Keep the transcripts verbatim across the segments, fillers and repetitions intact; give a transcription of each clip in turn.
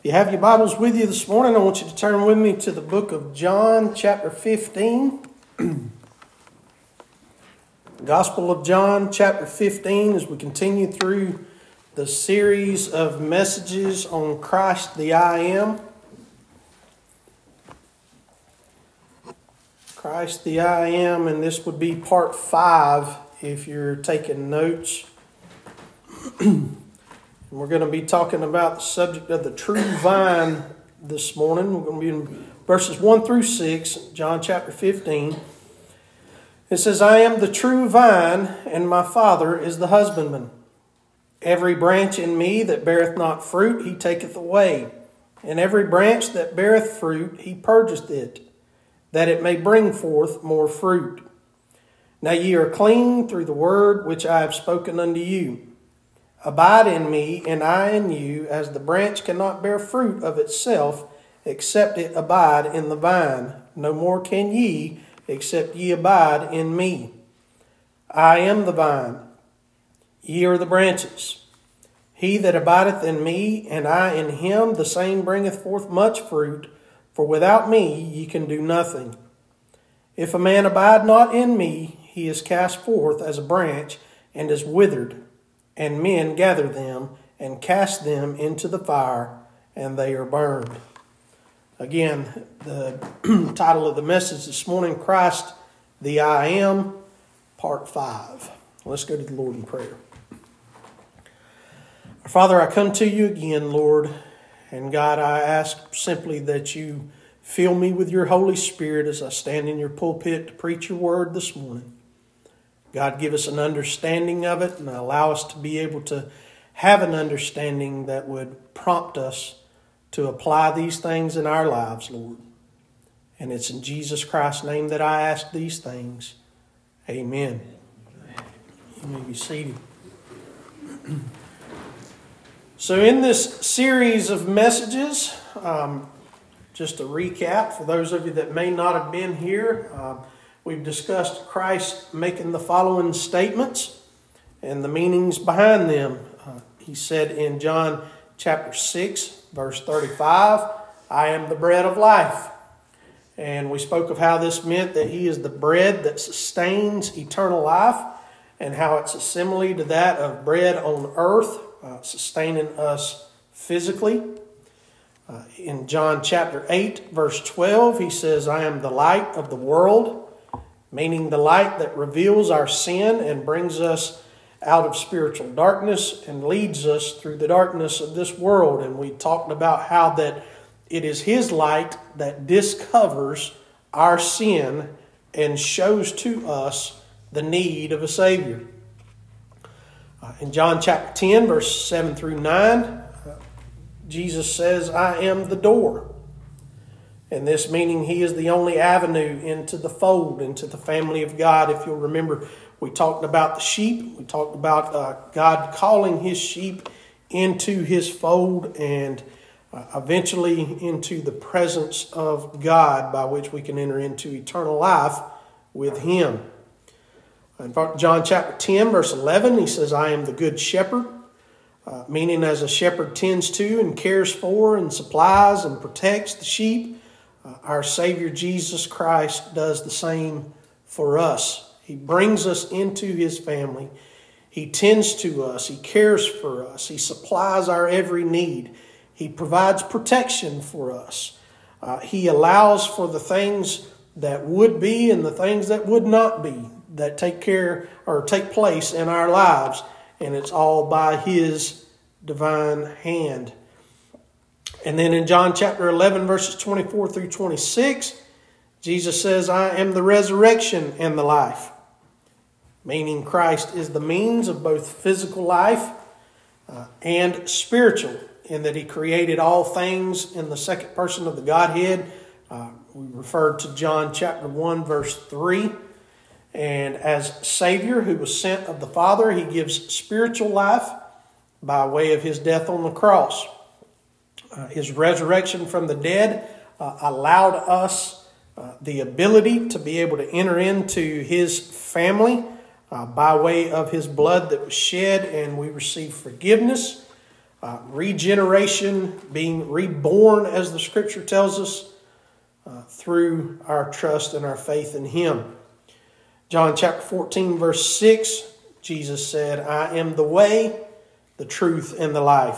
If you have your Bibles with you this morning, I want you to turn with me to the book of John, chapter fifteen. Gospel of John, chapter fifteen, as we continue through the series of messages on Christ the I Am. Christ the I Am, and this would be part five if you're taking notes. We're going to be talking about the subject of the true vine this morning. We're going to be in verses one through six, John chapter fifteen. It says, I am the true vine, and my Father is the husbandman. Every branch in me that beareth not fruit, he taketh away. And every branch that beareth fruit, he purgeth it, that it may bring forth more fruit. Now ye are clean through the word which I have spoken unto you. Abide in me, and I in you, as the branch cannot bear fruit of itself, except it abide in the vine. No more can ye, except ye abide in me. I am the vine, ye are the branches. He that abideth in me, and I in him, the same bringeth forth much fruit, for without me ye can do nothing. If a man abide not in me, he is cast forth as a branch, and is withered. And men gather them and cast them into the fire, and they are burned. Again, the title of the message this morning, Christ the I Am, part five. Let's go to the Lord in prayer. Our Father, I come to you again, Lord, and God, I ask simply that you fill me with your Holy Spirit as I stand in your pulpit to preach your word this morning. God, give us an understanding of it and allow us to be able to have an understanding that would prompt us to apply these things in our lives, Lord. And it's in Jesus Christ's name that I ask these things. Amen. You may be seated. So in this series of messages, um, just a recap for those of you that may not have been here, uh, we've discussed Christ making the following statements and the meanings behind them. Uh, he said in John chapter six, verse thirty-five, I am the bread of life. And we spoke of how this meant that he is the bread that sustains eternal life, and how it's a simile to that of bread on earth, uh, sustaining us physically. Uh, in John chapter eight, verse twelve, he says, I am the light of the world, meaning the light that reveals our sin and brings us out of spiritual darkness and leads us through the darkness of this world. And we talked about how that it is his light that discovers our sin and shows to us the need of a Savior. Uh, in John chapter ten, verse seven through nine, uh, Jesus says, I am the door. And this meaning he is the only avenue into the fold, into the family of God. If you'll remember, we talked about the sheep. We talked about uh, God calling his sheep into his fold and uh, eventually into the presence of God, by which we can enter into eternal life with him. In John chapter ten, verse eleven, he says, I am the good shepherd, uh, meaning as a shepherd tends to and cares for and supplies and protects the sheep, Uh, our Savior Jesus Christ does the same for us. He brings us into his family. He tends to us. He cares for us. He supplies our every need. He provides protection for us. Uh, he allows for the things that would be and the things that would not be that take care or take place in our lives. And it's all by his divine hand. And then in John chapter eleven, verses twenty-four through twenty-six, Jesus says, I am the resurrection and the life. Meaning Christ is the means of both physical life uh, and spiritual, in that he created all things in the second person of the Godhead. Uh, we referred to John chapter one, verse three. And as Savior who was sent of the Father, he gives spiritual life by way of his death on the cross. Uh, his resurrection from the dead uh, allowed us uh, the ability to be able to enter into his family uh, by way of his blood that was shed, and we receive forgiveness uh, regeneration, being reborn, as the Scripture tells us, uh, through our trust and our faith in Him. John chapter fourteen, verse six, Jesus said, I am the way, the truth, and the life.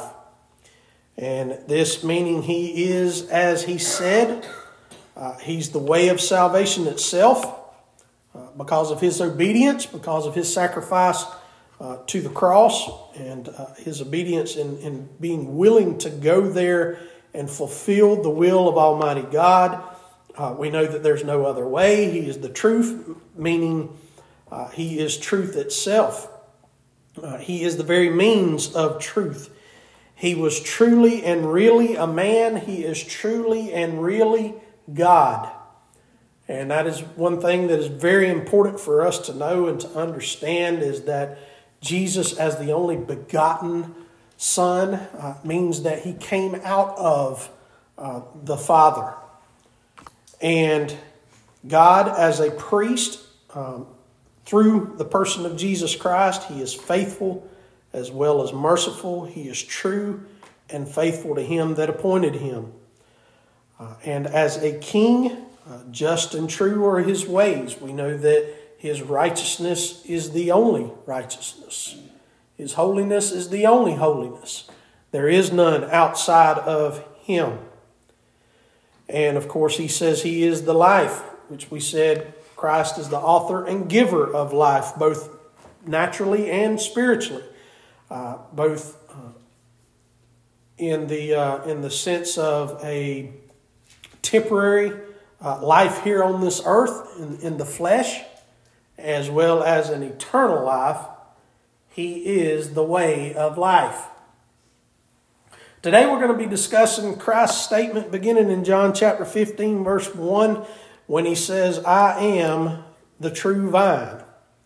And this meaning He is, as He said, uh, He's the way of salvation itself, uh, because of His obedience, because of His sacrifice uh, to the cross, and uh, His obedience in, in being willing to go there and fulfill the will of Almighty God. Uh, we know that there's no other way. He is the truth, meaning uh, He is truth itself. Uh, he is the very means of truth. He was truly and really a man. He is truly and really God. And that is one thing that is very important for us to know and to understand, is that Jesus, as the only begotten Son, uh, means that He came out of uh, the Father. And God, as a priest, um, through the person of Jesus Christ, He is faithful as well as merciful. He is true and faithful to Him that appointed Him. Uh, and as a king, uh, just and true are His ways. We know that His righteousness is the only righteousness. His holiness is the only holiness. There is none outside of Him. And of course, He says He is the life, which we said Christ is the author and giver of life, both naturally and spiritually, uh, both uh, in the uh, in the sense of a temporary uh, life here on this earth in, in the flesh, as well as an eternal life. He is the way of life. Today we're going to be discussing Christ's statement beginning in John chapter fifteen, verse one, when He says, I am the true vine.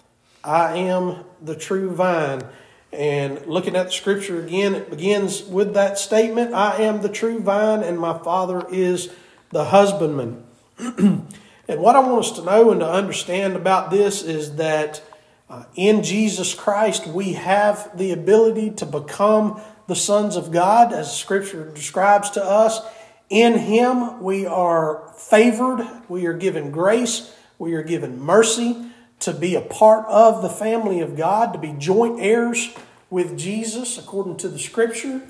I am the true vine. And looking at the Scripture again, it begins with that statement, I am the true vine and my Father is the husbandman. And what I want us to know and to understand about this is that uh, in Jesus Christ we have the ability to become the sons of God, as Scripture describes to us. In Him we are favored, we are given grace, we are given mercy to be a part of the family of God, to be joint heirs with Jesus according to the Scripture.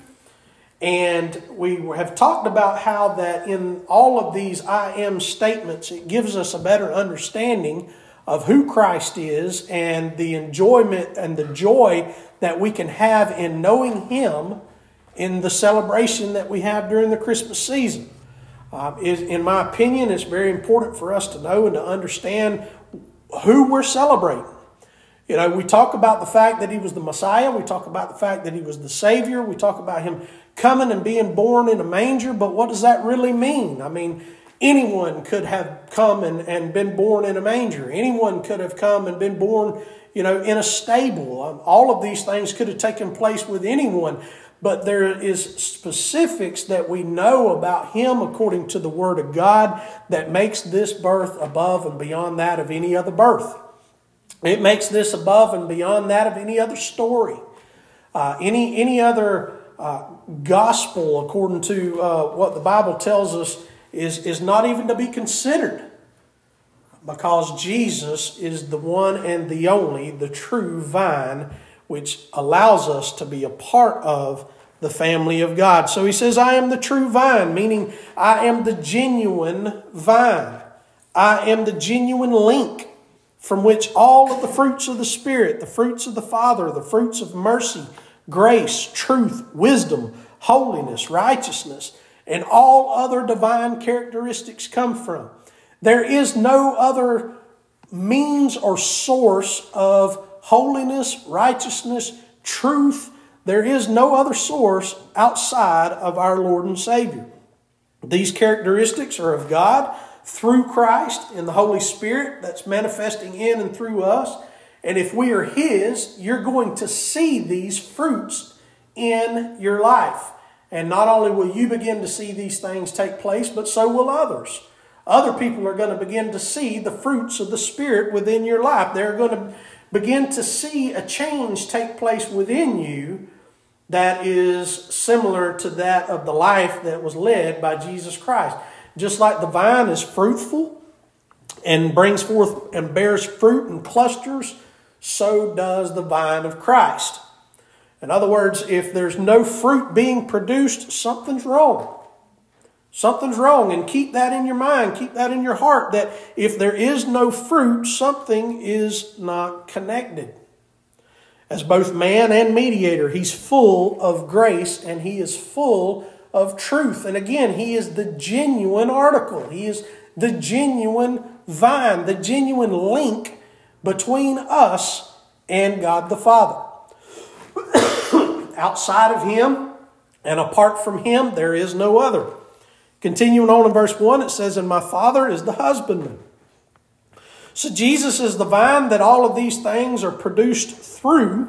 And we have talked about how that in all of these I am statements, it gives us a better understanding of who Christ is and the enjoyment and the joy that we can have in knowing Him in the celebration that we have during the Christmas season. Uh, is, in my opinion, it's very important for us to know and to understand who we're celebrating. You know, we talk about the fact that He was the Messiah. We talk about the fact that He was the Savior. We talk about Him coming and being born in a manger. But what does that really mean? I mean, anyone could have come and, and been born in a manger. Anyone could have come and been born, you know, in a stable. Um, all of these things could have taken place with anyone. But there is specifics that we know about Him according to the Word of God that makes this birth above and beyond that of any other birth. It makes this above and beyond that of any other story. Uh, any, any other uh, gospel, according to uh, what the Bible tells us, is, is not even to be considered. Because Jesus is the one and the only, the true vine, which allows us to be a part of the family of God. So He says, I am the true vine, meaning I am the genuine vine. I am the genuine link from which all of the fruits of the Spirit, the fruits of the Father, the fruits of mercy, grace, truth, wisdom, holiness, righteousness, and all other divine characteristics come from. There is no other means or source of holiness, righteousness, truth. There is no other source outside of our Lord and Savior. These characteristics are of God through Christ in the Holy Spirit that's manifesting in and through us. And if we are His, you're going to see these fruits in your life. And not only will you begin to see these things take place, but so will others. Other people are going to begin to see the fruits of the Spirit within your life. They're going to begin to see a change take place within you that is similar to that of the life that was led by Jesus Christ. Just like the vine is fruitful and brings forth and bears fruit and clusters, so does the vine of Christ. In other words, if there's no fruit being produced, something's wrong. Something's wrong, and keep that in your mind, keep that in your heart, that if there is no fruit, something is not connected. As both man and mediator, he's full of grace and he is full of truth. And again, he is the genuine article. He is the genuine vine, the genuine link between us and God the Father. Outside of him and apart from him, there is no other. Continuing on in verse one, it says, "And my Father is the husbandman." So Jesus is the vine that all of these things are produced through.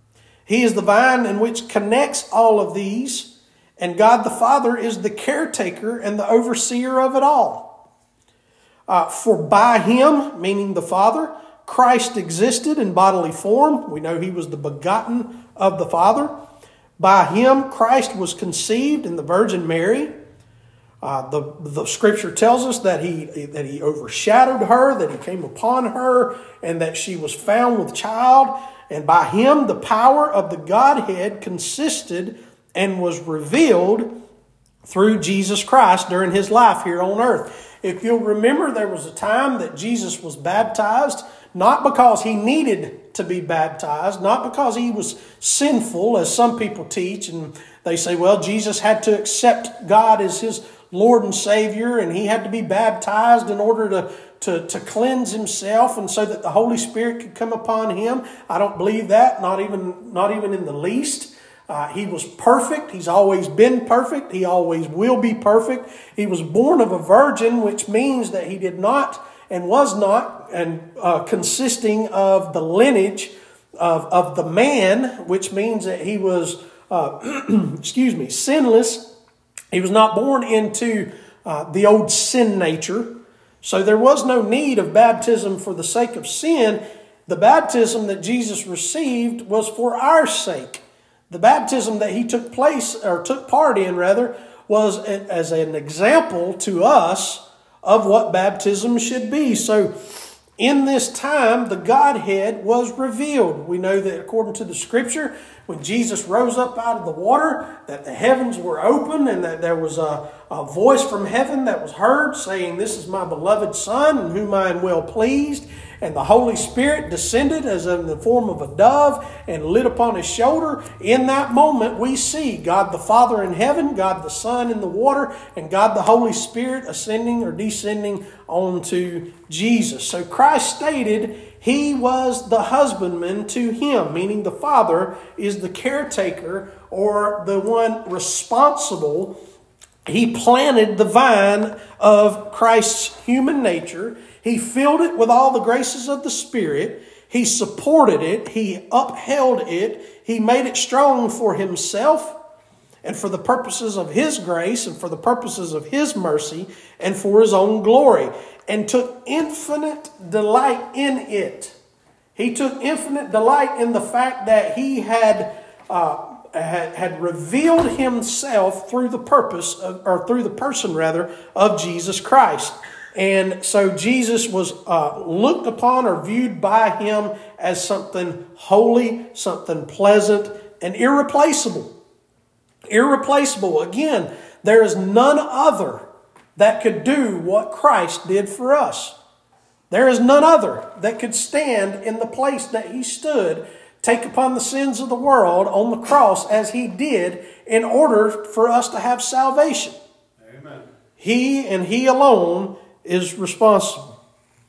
He is the vine in which connects all of these. And God the Father is the caretaker and the overseer of it all. Uh, for by him, meaning the Father, Christ existed in bodily form. We know he was the begotten of the Father. By him, Christ was conceived in the Virgin Mary. Uh, the, the scripture tells us that he, that he overshadowed her, that he came upon her, and that she was found with child. And by him, the power of the Godhead consisted and was revealed through Jesus Christ during his life here on earth. If you'll remember, there was a time that Jesus was baptized, not because he needed to be baptized, not because he was sinful, as some people teach, and they say, well, Jesus had to accept God as his Lord and Savior, and he had to be baptized in order to, to, to cleanse himself and so that the Holy Spirit could come upon him. I don't believe that, not even, not even in the least. Uh, he was perfect. He's always been perfect. He always will be perfect. He was born of a virgin, which means that he did not and was not and uh, consisting of the lineage of, of the man, which means that he was, uh, excuse me, sinless. He was not born into uh, the old sin nature. So there was no need of baptism for the sake of sin. The baptism that Jesus received was for our sake. The baptism that he took place, or took part in rather, was as an example to us of what baptism should be. So in this time, the Godhead was revealed. We know that according to the scripture, when Jesus rose up out of the water, that the heavens were open and that there was a, a voice from heaven that was heard saying, "This is my beloved Son in whom I am well pleased." And the Holy Spirit descended as in the form of a dove and lit upon his shoulder. In that moment, we see God the Father in heaven, God the Son in the water, and God the Holy Spirit ascending or descending onto Jesus. So Christ stated he was the husbandman to him, meaning the Father is the caretaker or the one responsible. He planted the vine of Christ's human nature. He filled it with all the graces of the Spirit. He supported it. He upheld it. He made it strong for himself and for the purposes of his grace and for the purposes of his mercy and for his own glory, and took infinite delight in it. He took infinite delight in the fact that he had uh, had, had revealed himself through the purpose of, or through the person rather of Jesus Christ. And so Jesus was uh, looked upon or viewed by him as something holy, something pleasant, and irreplaceable. Irreplaceable. Again, there is none other that could do what Christ did for us. There is none other that could stand in the place that he stood, take upon the sins of the world on the cross as he did in order for us to have salvation. Amen. He and he alone is responsible.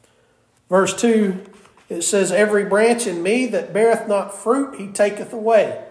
Verse two, it says, "Every branch in me that beareth not fruit, he taketh away."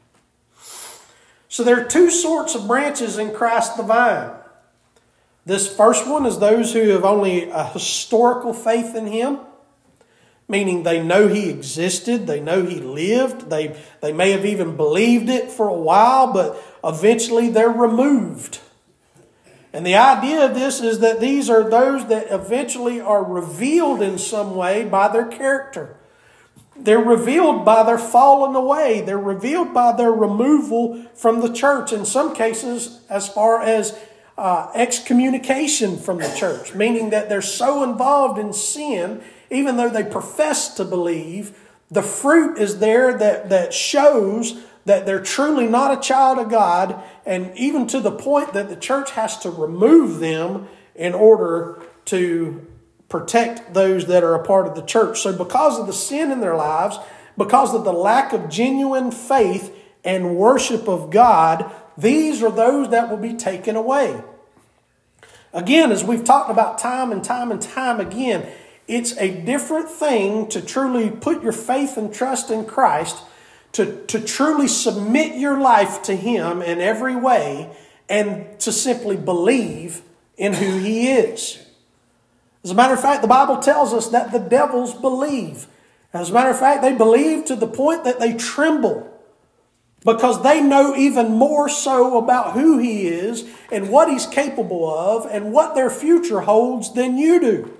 So there are two sorts of branches in Christ the vine. This first one is those who have only a historical faith in him, meaning they know he existed, they know he lived, they, they may have even believed it for a while, but eventually they're removed. And the idea of this is that these are those that eventually are revealed in some way by their character. They're revealed by their falling away. They're revealed by their removal from the church. In some cases, as far as uh, excommunication from the church, meaning that they're so involved in sin, even though they profess to believe, the fruit is there that, that shows that they're truly not a child of God, and even to the point that the church has to remove them in order to protect those that are a part of the church. So because of the sin in their lives, because of the lack of genuine faith and worship of God, these are those that will be taken away. Again, as we've talked about time and time and time again, it's a different thing to truly put your faith and trust in Christ, to, to truly submit your life to Him in every way, and to simply believe in who He is. As a matter of fact, the Bible tells us that the devils believe. As a matter of fact, they believe to the point that they tremble, because they know even more so about who He is and what He's capable of and what their future holds than you do.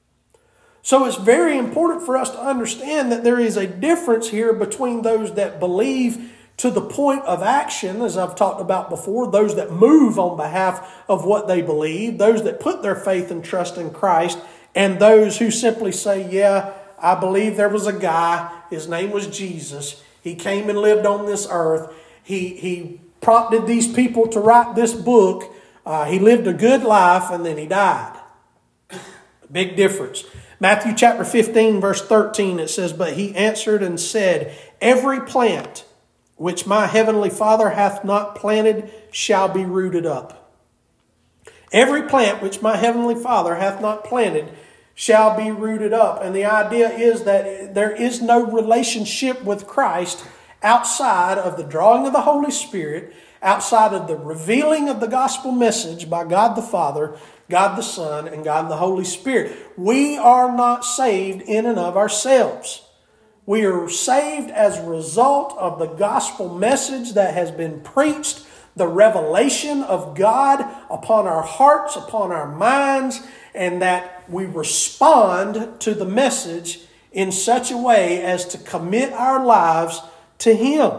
So it's very important for us to understand that there is a difference here between those that believe to the point of action, as I've talked about before, those that move on behalf of what they believe, those that put their faith and trust in Christ, and those who simply say, yeah, I believe there was a guy, his name was Jesus, he came and lived on this earth, he, he prompted these people to write this book, uh, he lived a good life, and then he died. Big difference. Matthew chapter fifteen, verse thirteen, it says, "But he answered and said, Every plant which my heavenly Father hath not planted shall be rooted up. Every plant which my heavenly Father hath not planted shall be rooted up." And the idea is that there is no relationship with Christ outside of the drawing of the Holy Spirit, outside of the revealing of the gospel message by God the Father, God the Son, and God the Holy Spirit. We are not saved in and of ourselves. We are saved as a result of the gospel message that has been preached, the revelation of God upon our hearts, upon our minds, and that we respond to the message in such a way as to commit our lives to Him.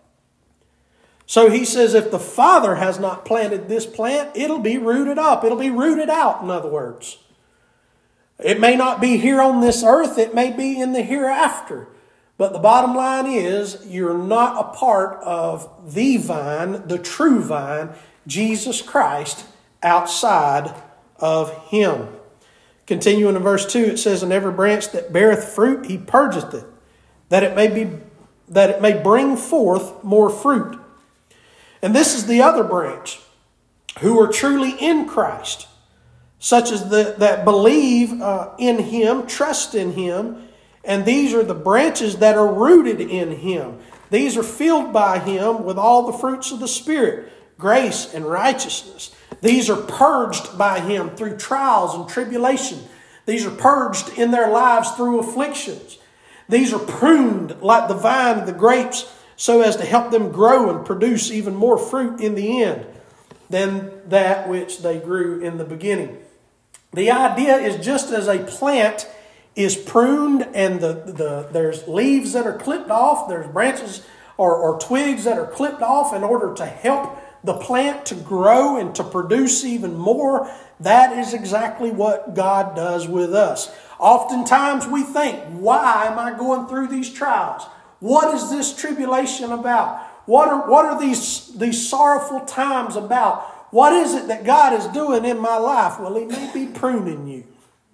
So he says, if the Father has not planted this plant, it'll be rooted up. It'll be rooted out, in other words. It may not be here on this earth. It may be in the hereafter. But the bottom line is, you're not a part of the vine, the true vine, Jesus Christ, outside of Him. Continuing in verse two, it says, "And every branch that beareth fruit, He purgeth it, that it may be, that it may bring forth more fruit. And this is the other branch, who are truly in Christ, such as the, that believe uh, in Him, trust in Him. And these are the branches that are rooted in Him. These are filled by Him with all the fruits of the Spirit, grace and righteousness. These are purged by Him through trials and tribulation. These are purged in their lives through afflictions. These are pruned like the vine of the grapes, so as to help them grow and produce even more fruit in the end than that which they grew in the beginning. The idea is, just as a plant is pruned and the, the there's leaves that are clipped off, there's branches or, or twigs that are clipped off in order to help the plant to grow and to produce even more, that is exactly what God does with us. Oftentimes we think, why am I going through these trials? What is this tribulation about? What are, what are these, these sorrowful times about? What is it that God is doing in my life? Well, He may be pruning you.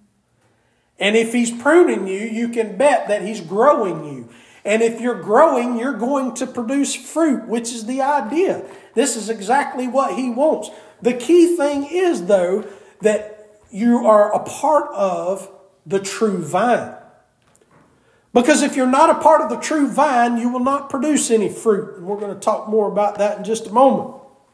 And if He's pruning you, you can bet that He's growing you. And if you're growing, you're going to produce fruit, which is the idea. This is exactly what He wants. The key thing is, though, that you are a part of the true vine. Because if you're not a part of the true vine, you will not produce any fruit. And we're going to talk more about that in just a moment.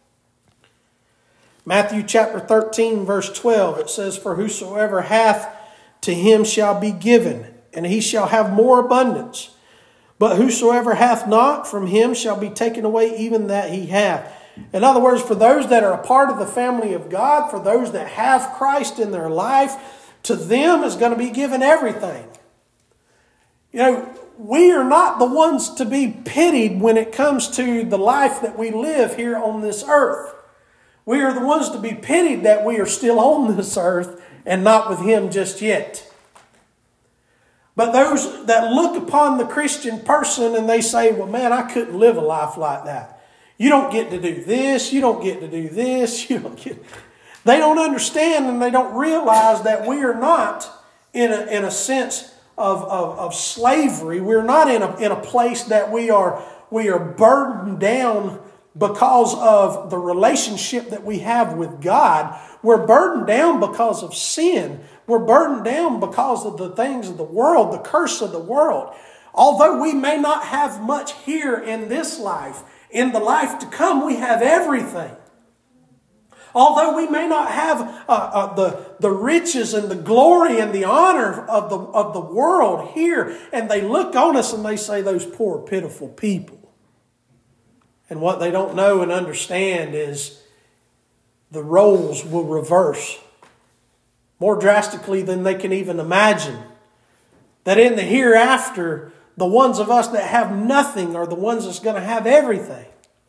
Matthew chapter thirteen, verse twelve, it says, "For whosoever hath, to him shall be given, and he shall have more abundance. But whosoever hath not, from him shall be taken away even that he hath." In other words, for those that are a part of the family of God, for those that have Christ in their life, to them is going to be given everything. You know, we are not the ones to be pitied when it comes to the life that we live here on this earth. We are the ones to be pitied that we are still on this earth and not with Him just yet. But those that look upon the Christian person and they say, well, man, I couldn't live a life like that. You don't get to do this. You don't get to do this. You don't get... They don't understand and they don't realize that we are not in a, in a sense of, of, of slavery. We're not in a, in a place that we are, we are burdened down because of the relationship that we have with God. We're burdened down because of sin. We're burdened down because of the things of the world, the curse of the world. Although we may not have much here in this life, in the life to come, we have everything. Although we may not have uh, uh, the, the riches and the glory and the honor of the, of the world here, and they look on us and they say, those poor, pitiful people. And what they don't know and understand is the roles will reverse more drastically than they can even imagine. That in the hereafter, the ones of us that have nothing are the ones that's going to have everything.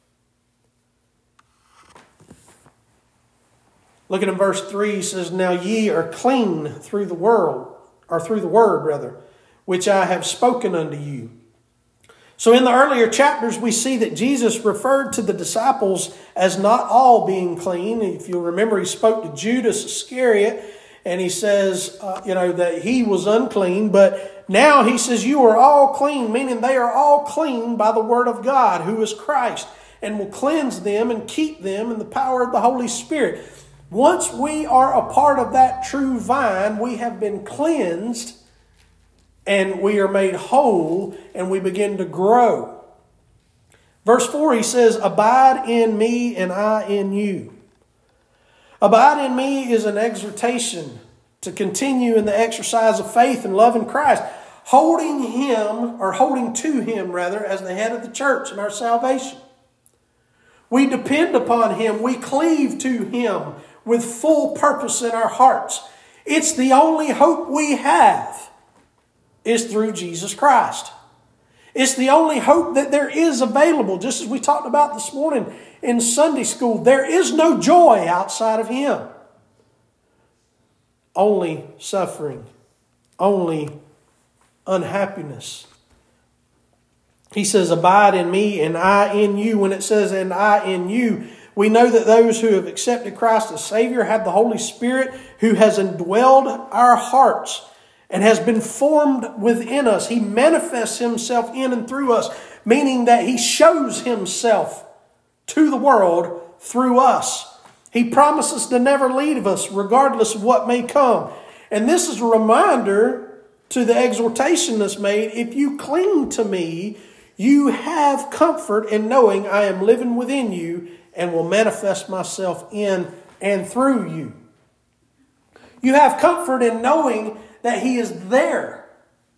Looking at verse three, he says, now ye are clean through the world, or through the word rather, which I have spoken unto you. So in the earlier chapters, we see that Jesus referred to the disciples as not all being clean. If you'll remember, he spoke to Judas Iscariot, and he says, uh, you know, that he was unclean. But now he says, you are all clean, meaning they are all clean by the word of God, who is Christ, and will cleanse them and keep them in the power of the Holy Spirit. Once we are a part of that true vine, we have been cleansed and we are made whole and we begin to grow. Verse four, he says, abide in me and I in you. Abide in me is an exhortation to continue in the exercise of faith and love in Christ, holding Him, or holding to Him rather, as the head of the church in our salvation. We depend upon Him. We cleave to Him with full purpose in our hearts. It's the only hope we have is through Jesus Christ. It's the only hope that there is available. Just as we talked about this morning in Sunday school, there is no joy outside of Him. Only suffering, only unhappiness. He says, abide in me and I in you. When it says, and I in you, we know that those who have accepted Christ as Savior have the Holy Spirit who has indwelled our hearts and has been formed within us. He manifests Himself in and through us, meaning that He shows Himself to the world through us. He promises to never leave us regardless of what may come. And this is a reminder to the exhortation that's made. If you cling to me, you have comfort in knowing I am living within you and will manifest myself in and through you. You have comfort in knowing that He is there.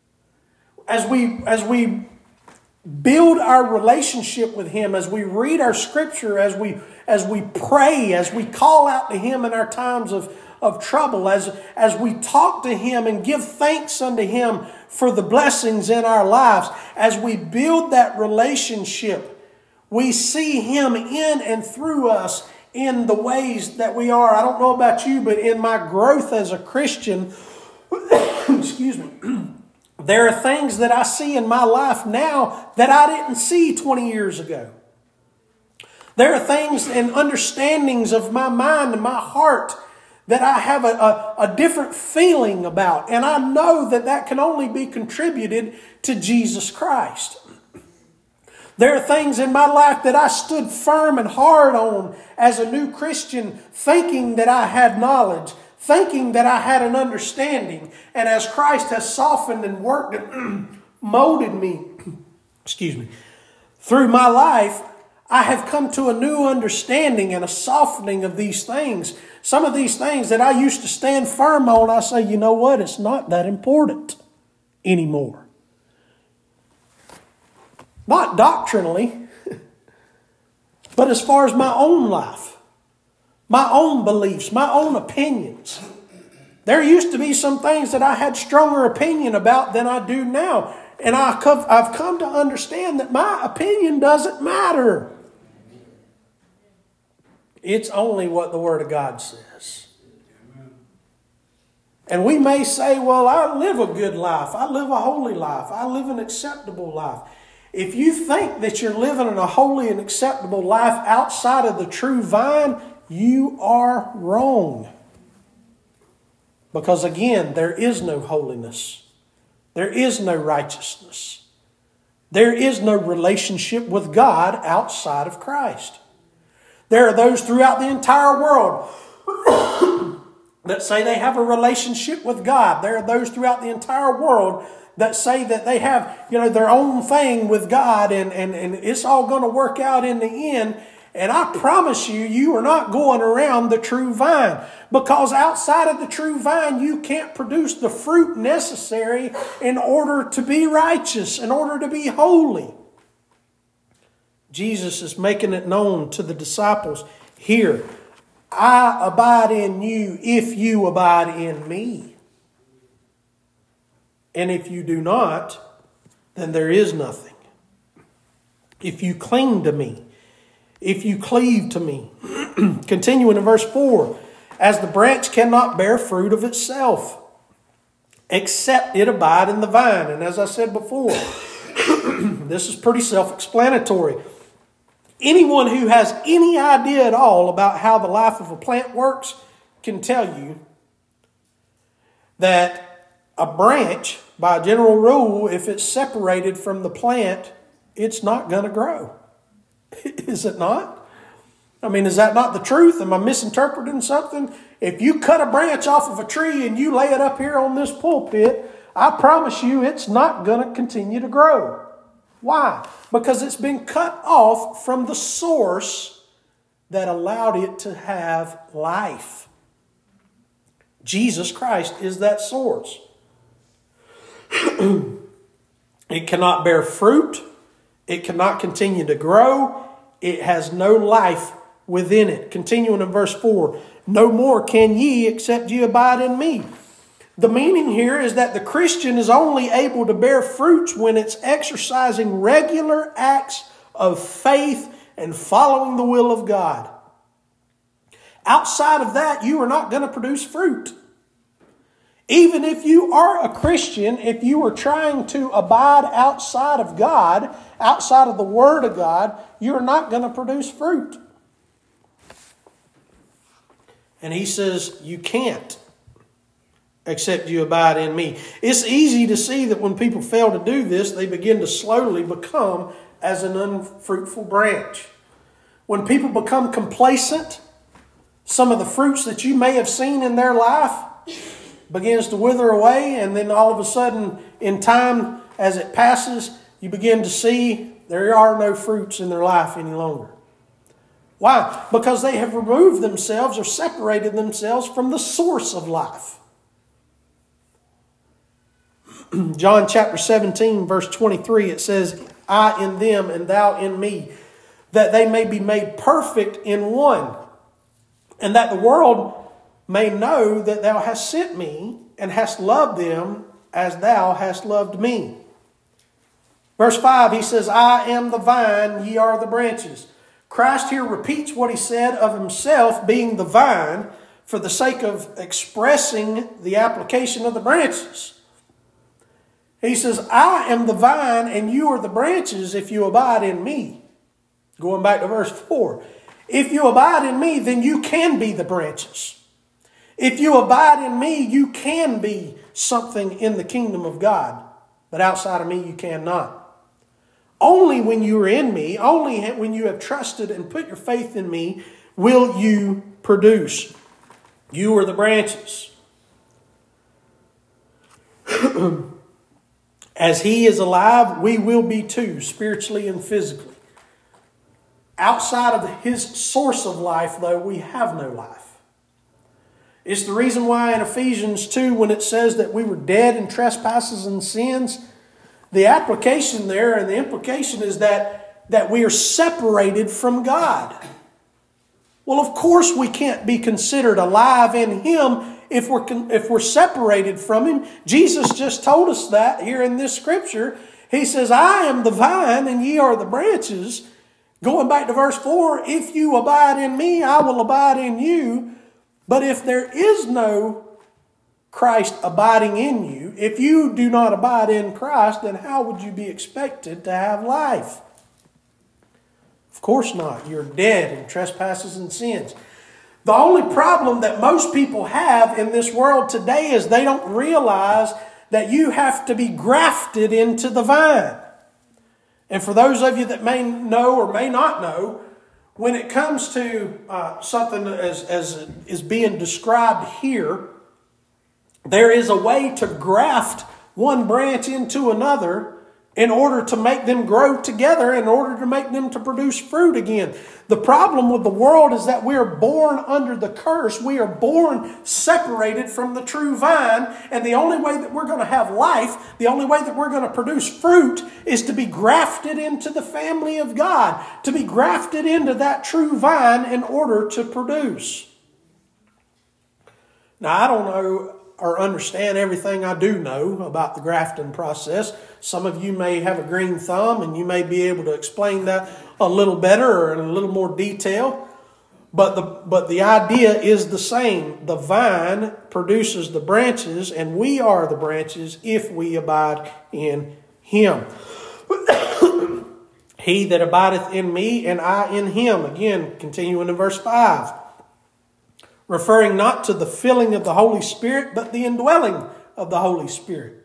As we, as we build our relationship with Him, as we read our Scripture, as we, as we pray, as we call out to Him in our times of, of trouble, as, as we talk to Him and give thanks unto Him for the blessings in our lives, as we build that relationship, we see Him in and through us in the ways that we are. I don't know about you, but in my growth as a Christian, excuse me, there are things that I see in my life now that I didn't see twenty years ago. There are things and understandings of my mind and my heart that I have a, a, a different feeling about. And I know that that can only be contributed to Jesus Christ. There are things in my life that I stood firm and hard on as a new Christian, thinking that I had knowledge, thinking that I had an understanding. And as Christ has softened and worked and molded me, excuse me, through my life, I have come to a new understanding and a softening of these things. Some of these things that I used to stand firm on, I say, you know what? It's not that important anymore. Not doctrinally, but as far as my own life, my own beliefs, my own opinions. There used to be some things that I had stronger opinion about than I do now. And I come, I've come to understand that my opinion doesn't matter. It's only what the Word of God says. And we may say, well, I live a good life. I live a holy life. I live an acceptable life. If you think that you're living in a holy and acceptable life outside of the true vine, you are wrong. Because again, there is no holiness. There is no righteousness. There is no relationship with God outside of Christ. There are those throughout the entire world that say they have a relationship with God. There are those throughout the entire world that say that they have, you know, their own thing with God and, and, and it's all going to work out in the end. And I promise you, you are not going around the true vine. Because outside of the true vine, you can't produce the fruit necessary in order to be righteous, in order to be holy. Jesus is making it known to the disciples here. I abide in you if you abide in me. And if you do not, then there is nothing. If you cling to me, if you cleave to me. Continuing in verse four. As the branch cannot bear fruit of itself, except it abide in the vine. And as I said before, this is pretty self-explanatory. Anyone who has any idea at all about how the life of a plant works can tell you that a branch, by general rule, if it's separated from the plant, it's not going to grow. Is it not? I mean, is that not the truth? Am I misinterpreting something? If you cut a branch off of a tree and you lay it up here on this pulpit, I promise you it's not going to continue to grow. Why? Because it's been cut off from the source that allowed it to have life. Jesus Christ is that source. It cannot bear fruit. It cannot continue to grow. It has no life within it. Continuing in verse four. No more can ye except ye abide in me. The meaning here is that the Christian is only able to bear fruits when it's exercising regular acts of faith and following the will of God. Outside of that, you are not going to produce fruit. Even if you are a Christian, if you are trying to abide outside of God, outside of the Word of God, you're not going to produce fruit. And he says, you can't except you abide in me. It's easy to see that when people fail to do this, they begin to slowly become as an unfruitful branch. When people become complacent, some of the fruits that you may have seen in their life begins to wither away, and then all of a sudden, in time, as it passes, you begin to see there are no fruits in their life any longer. Why? Because they have removed themselves or separated themselves from the source of life. John chapter seventeen, verse twenty-three, it says, I in them and thou in me, that they may be made perfect in one, and that the world may know that thou hast sent me and hast loved them as thou hast loved me. Verse five, he says, I am the vine, ye are the branches. Christ here repeats what he said of himself being the vine for the sake of expressing the application of the branches. He says, I am the vine and you are the branches if you abide in me. Going back to verse four. If you abide in me, then you can be the branches. If you abide in me, you can be something in the kingdom of God. But outside of me, you cannot. Only when you are in me, only when you have trusted and put your faith in me, will you produce. You are the branches. As he is alive, we will be too, spiritually and physically. Outside of his source of life, though, we have no life. It's the reason why in Ephesians two, when it says that we were dead in trespasses and sins, the application there and the implication is that, that we are separated from God. Well, of course we can't be considered alive in him if we're, if we're separated from Him. Jesus just told us that here in this scripture. He says, I am the vine and ye are the branches. Going back to verse four, if you abide in me, I will abide in you. But if there is no Christ abiding in you, if you do not abide in Christ, then how would you be expected to have life? Of course not. You're dead in trespasses and sins. The only problem that most people have in this world today is they don't realize that you have to be grafted into the vine. And for those of you that may know or may not know, when it comes to uh, something as, as is being described here, there is a way to graft one branch into another in order to make them grow together, in order to make them to produce fruit again. The problem with the world is that we are born under the curse. We are born separated from the true vine. And the only way that we're going to have life, the only way that we're going to produce fruit is to be grafted into the family of God, to be grafted into that true vine in order to produce. Now, I don't know or understand everything I do know about the grafting process. Some of you may have a green thumb and you may be able to explain that a little better or in a little more detail. But the, but the idea is the same. The vine produces the branches, and we are the branches if we abide in Him. He that abideth in me and I in him. Again, continuing in verse five. Referring not to the filling of the Holy Spirit, but the indwelling of the Holy Spirit.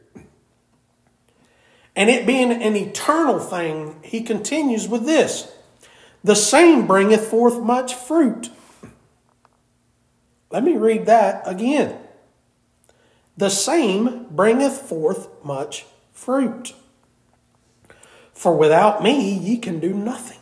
And it being an eternal thing, he continues with this. The same bringeth forth much fruit. Let me read that again. The same bringeth forth much fruit. For without me ye can do nothing.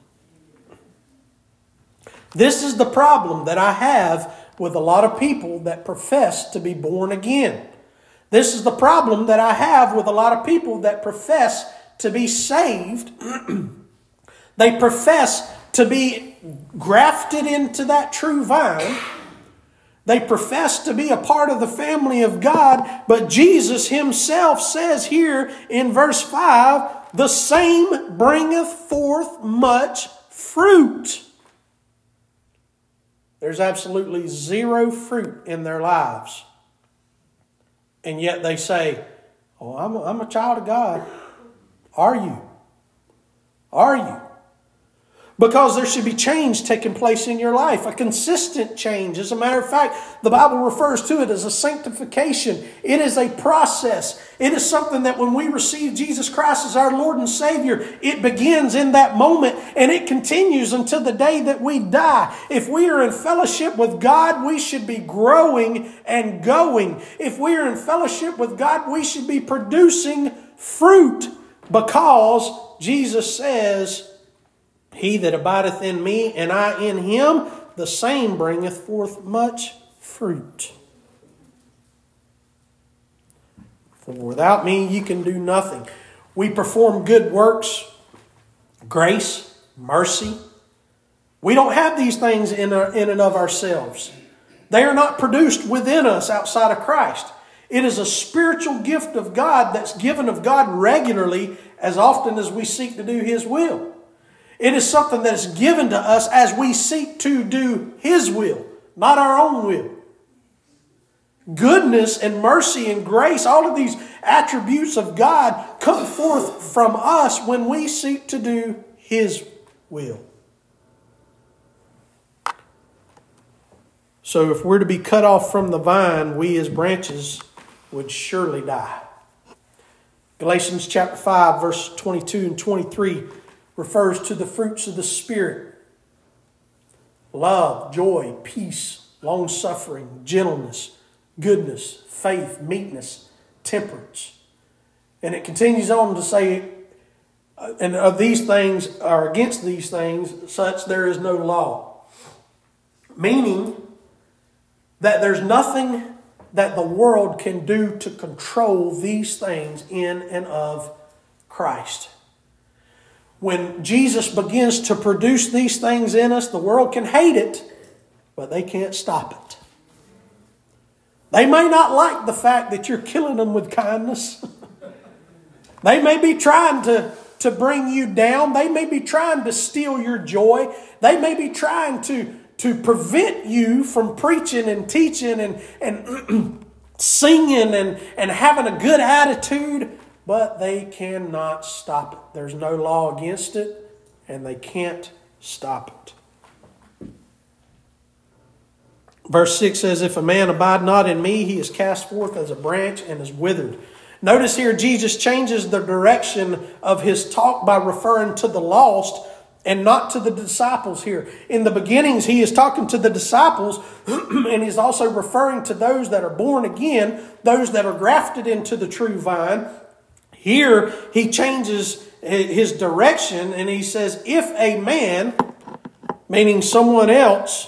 This is the problem that I have with a lot of people that profess to be born again. This is the problem that I have with a lot of people that profess to be saved. They profess to be grafted into that true vine. They profess to be a part of the family of God. But Jesus Himself says here in verse five, the same bringeth forth much fruit. There's absolutely zero fruit in their lives. And yet they say, oh, I'm a, I'm a child of God. Are you? Are you? Because there should be change taking place in your life, a consistent change. As a matter of fact, the Bible refers to it as a sanctification. It is a process. It is something that when we receive Jesus Christ as our Lord and Savior, it begins in that moment and it continues until the day that we die. If we are in fellowship with God, we should be growing and going. If we are in fellowship with God, we should be producing fruit, because Jesus says, he that abideth in me and I in him, the same bringeth forth much fruit. For without me ye can do nothing. We perform good works, grace, mercy. We don't have these things in, our, in and of ourselves. They are not produced within us outside of Christ. It is a spiritual gift of God that's given of God regularly as often as we seek to do His will. It is something that is given to us as we seek to do His will, not our own will. Goodness and mercy and grace, all of these attributes of God come forth from us when we seek to do His will. So if we're to be cut off from the vine, we as branches would surely die. Galatians chapter five, verse twenty-two and twenty-three refers to the fruits of the Spirit. Love, joy, peace, long-suffering, gentleness, goodness, faith, meekness, temperance. And it continues on to say, and of these things, or against these things, such there is no law. Meaning that there's nothing that the world can do to control these things in and of Christ. When Jesus begins to produce these things in us, the world can hate it, but they can't stop it. They may not like the fact that you're killing them with kindness. They may be trying to, to bring you down. They may be trying to steal your joy. They may be trying to, to prevent you from preaching and teaching and, and singing and, and having a good attitude. But they cannot stop it. There's no law against it, and they can't stop it. Verse six says, if a man abide not in me, he is cast forth as a branch and is withered. Notice here Jesus changes the direction of his talk by referring to the lost and not to the disciples here. In the beginnings, he is talking to the disciples, and he's also referring to those that are born again, those that are grafted into the true vine. Here, he changes his direction, and he says, if a man, meaning someone else,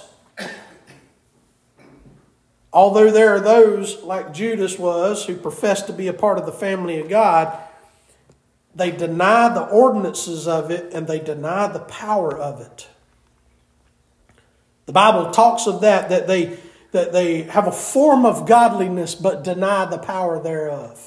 although there are those, like Judas was, who profess to be a part of the family of God, they deny the ordinances of it and they deny the power of it. The Bible talks of that, that they, that they have a form of godliness but deny the power thereof.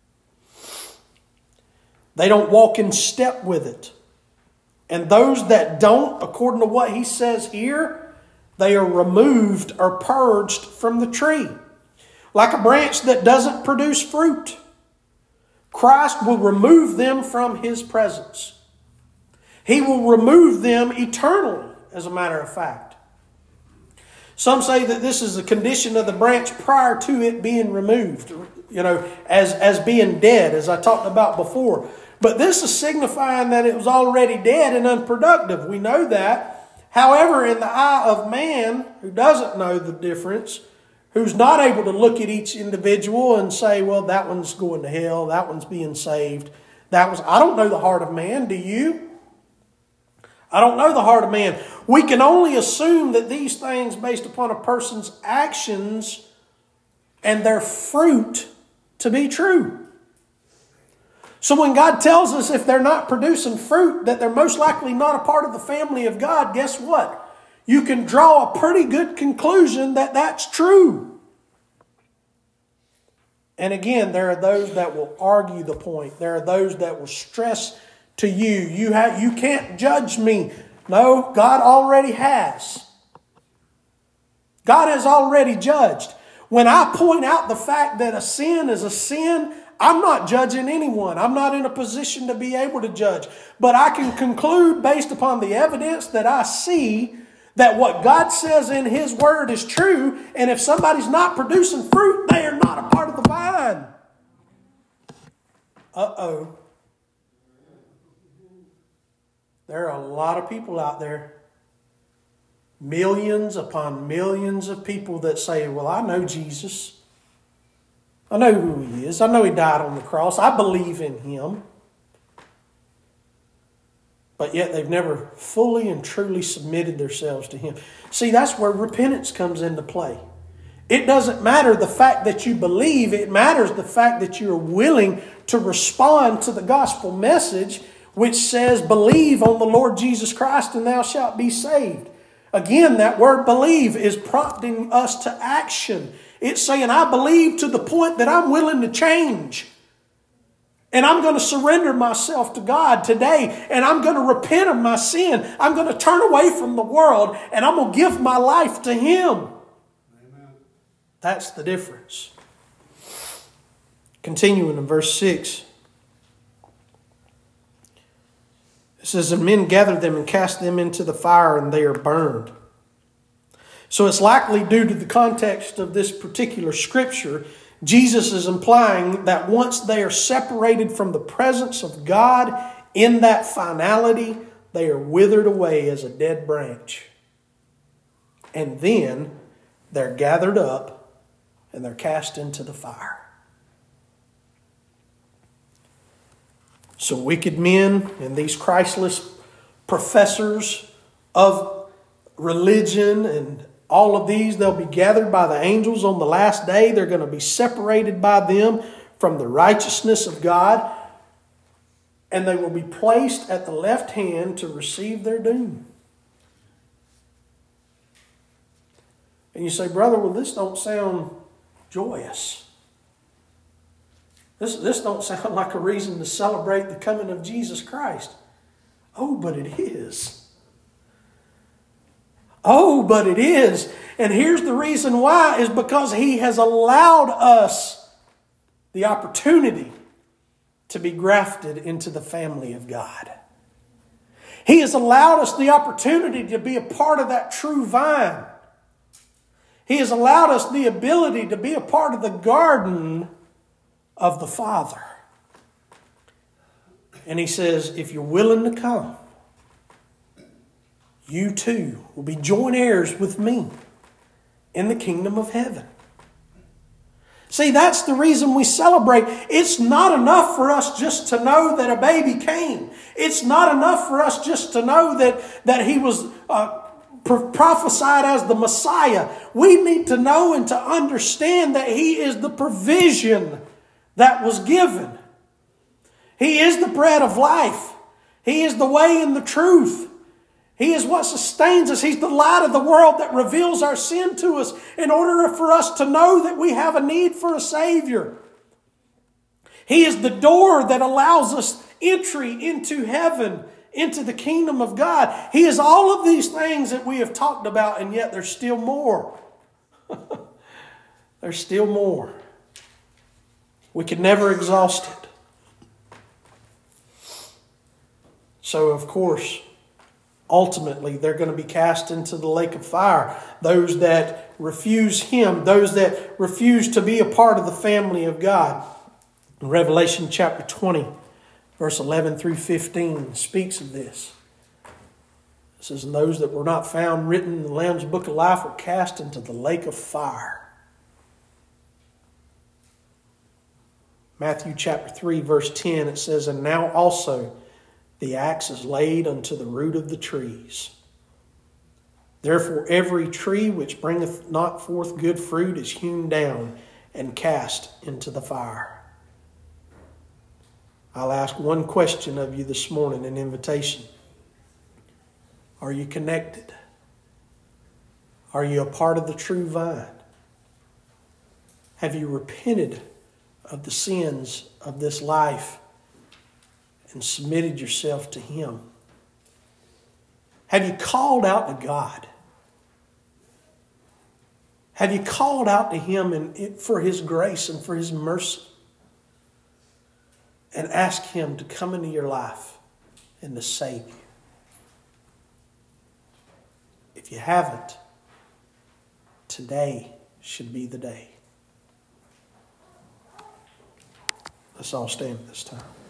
They don't walk in step with it. And those that don't, according to what he says here, they are removed or purged from the tree. Like a branch that doesn't produce fruit. Christ will remove them from his presence. He will remove them eternally, as a matter of fact. Some say that this is a condition of the branch prior to it being removed, you know, as, as being dead, as I talked about before. But this is signifying that it was already dead and unproductive. We know that. However, in the eye of man who doesn't know the difference, who's not able to look at each individual and say, well, that one's going to hell, that one's being saved. That was, I don't know the heart of man, do you? I don't know the heart of man. We can only assume that these things based upon a person's actions and their fruit to be true. So when God tells us if they're not producing fruit, that they're most likely not a part of the family of God, guess what? You can draw a pretty good conclusion that that's true. And again, there are those that will argue the point. There are those that will stress to you, you, have, you can't judge me. No, God already has. God has already judged. When I point out the fact that a sin is a sin, I'm not judging anyone. I'm not in a position to be able to judge. But I can conclude based upon the evidence that I see that what God says in his word is true. And if somebody's not producing fruit, they are not a part of the vine. Uh-oh. There are a lot of people out there, millions upon millions of people that say, well, I know Jesus. I know who he is. I know he died on the cross. I believe in him. But yet they've never fully and truly submitted themselves to him. See, that's where repentance comes into play. It doesn't matter the fact that you believe. It matters the fact that you're willing to respond to the gospel message, which says, believe on the Lord Jesus Christ and thou shalt be saved. Again, that word believe is prompting us to action. It's saying, I believe to the point that I'm willing to change. And I'm going to surrender myself to God today. And I'm going to repent of my sin. I'm going to turn away from the world. And I'm going to give my life to him. Amen. That's the difference. Continuing in verse six. It says, and men gathered them and cast them into the fire, and they are burned. So it's likely due to the context of this particular scripture, Jesus is implying that once they are separated from the presence of God in that finality, they are withered away as a dead branch. And then they're gathered up and they're cast into the fire. So wicked men and these Christless professors of religion and all of these, they'll be gathered by the angels on the last day. They're going to be separated by them from the righteousness of God. And they will be placed at the left hand to receive their doom. And you say, brother, well, this don't sound joyous. This, this don't sound like a reason to celebrate the coming of Jesus Christ. Oh, but it is. Oh, but it is. And here's the reason why, is because He has allowed us the opportunity to be grafted into the family of God. He has allowed us the opportunity to be a part of that true vine. He has allowed us the ability to be a part of the garden of the Father. And He says, if you're willing to come, you too will be joint heirs with me in the kingdom of heaven. See, that's the reason we celebrate. It's not enough for us just to know that a baby came. It's not enough for us just to know that, that He was uh, prophesied as the Messiah. We need to know and to understand that He is the provision that was given. He is the bread of life. He is the way and the truth. He is what sustains us. He's the light of the world that reveals our sin to us in order for us to know that we have a need for a Savior. He is the door that allows us entry into heaven, into the kingdom of God. He is all of these things that we have talked about, and yet there's still more. There's still more. We can never exhaust it. So, of course, ultimately, they're going to be cast into the lake of fire. Those that refuse Him, those that refuse to be a part of the family of God. In Revelation chapter twenty, verse eleven through fifteen, speaks of this. It says, and those that were not found written in the Lamb's book of life were cast into the lake of fire. Matthew chapter three, verse ten, it says, and now also the axe is laid unto the root of the trees. Therefore every tree which bringeth not forth good fruit is hewn down and cast into the fire. I'll ask one question of you this morning, an invitation. Are you connected? Are you a part of the true vine? Have you repented of the sins of this life and submitted yourself to Him? Have you called out to God? Have you called out to Him in, for His grace and for His mercy? And asked Him to come into your life and to save you? If you haven't, today should be the day. Let's all stand at this time.